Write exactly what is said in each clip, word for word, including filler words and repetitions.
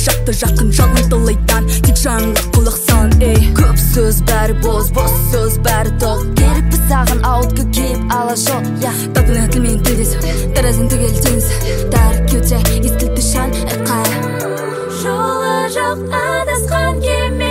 жақты жақын жалынтылайдан тек жаңылық құлақсан. Ей, көп сөз бәрі боз, бос сөз бәрі тоқ. Керек біз саған ауытқы кейіп ала жол. Табына тілмен тілдесу, таразын түгел теңіз. Тәрі кеуде ескілті шан айқай. Жолы жоқ адасқан кеме.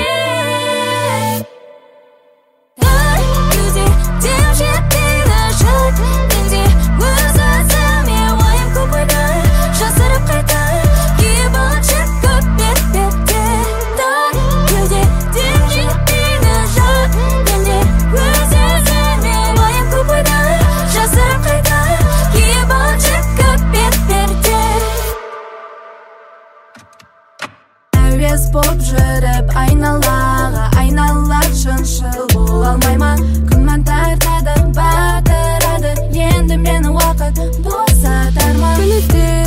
Әуес боп жүріп айналаға айналар шыншыл бола алмай ма? Күмән тартады, батырады, енді мені уақыт босатар ма?